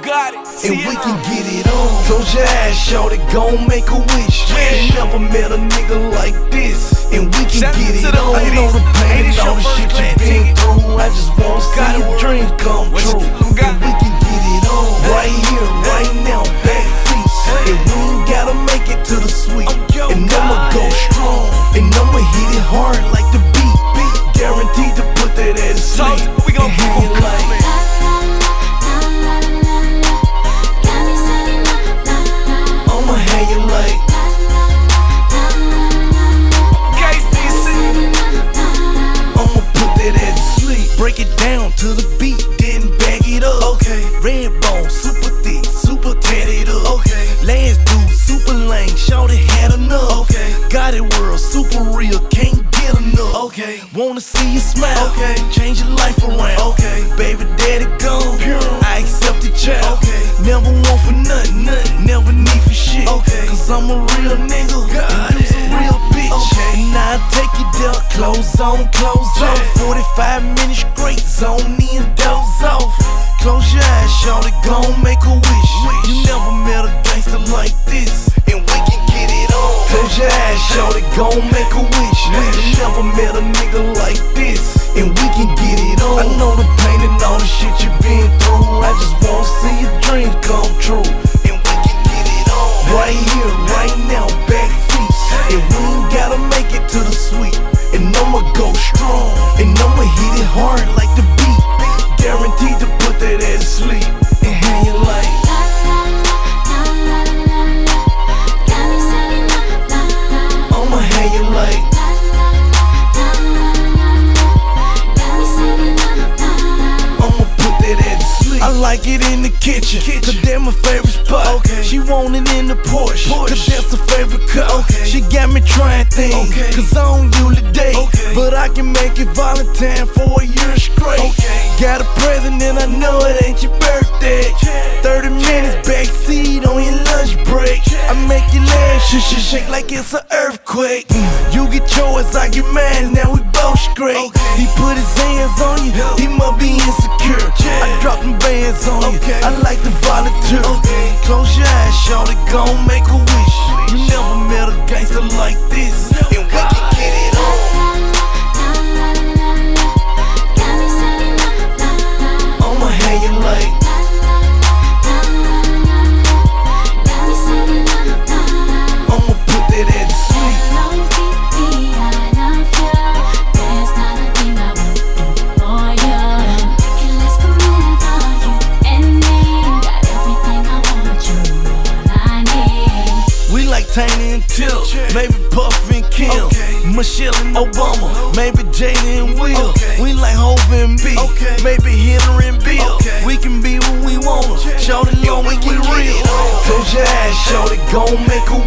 got it. And we can get it on. Close your eyes, shorty, gon' make a wish. You never met a nigga like this. And we can get it on. I know the pain and all the shit you been through. I just wanna see your dreams come true. And we can get it on. Right here, right now, backseat. And we ain't gotta make it to the suite. And I'ma go strong. And I'ma hit it hard like the beat. Guaranteed to put that ass to sleep. We gon' keep on coming. I'ma hang it like I'ma put that ass to sleep. Break it down to the beat, then bag it up. Okay. Red bone, super thick, super tatted up. Okay. Last dude, super lame, shorty had enough. Okay. Got it world, super real, can't get enough. Okay. Wanna see you smile. Okay. Change your life around. Okay. Baby daddy gone. Pure. I accept the child. Okay. Never want for nothing. Never need for shit. Okay. Cause I'm a real nigga. God. And you's a real bitch. Okay. Now I take you there. Clothes on, clothes off. 45 minutes straight. Zone in, doze off. Close your eyes, shorty, gon' make a wish. You never met a gangster like this. And we can get it on. Close your eyes, shorty, gon' make a wish. You never met a nigga like this. And we can get it on. I know the pain and all the shit you been through. I just wanna see your dreams come true. And we can get it on. Right here, right now, backseat. And we ain't gotta make it to the suite. And I'ma go strong. And I'ma hit it hard like the beat. Guaranteed to put that ass to sleep. And hang it like I'ma hang it like I'ma put that ass to sleep. I like it in the kitchen, cause that's my favorite spot. Okay. She want it in the Porsche, cause that's her favorite car. Okay. She got me trying things, cause I don't usually date. But I can make it Valentine for a year straight. Got a present and I know it ain't your birthday. 30 minutes backseat on your lunch break. I make your legs shake like it's an earthquake. You get yours, I get mine, now we both straight. He put his hands on you, he must be insecure. I drop them bands on you, I like to volunteer. Close your eyes, shorty, gon' make a wish. You never met a gangster like this. And we can get it on. I'ma hang it like I'ma put that ass to sleep. We like Tiny and Till, maybe Puff and Kim, Michelle and Obama, maybe Jada and Will. We like Hov and B, maybe Hitler and Bill. We can be what we want, shorty, long we real. Close your eyes, shorty, gon' make a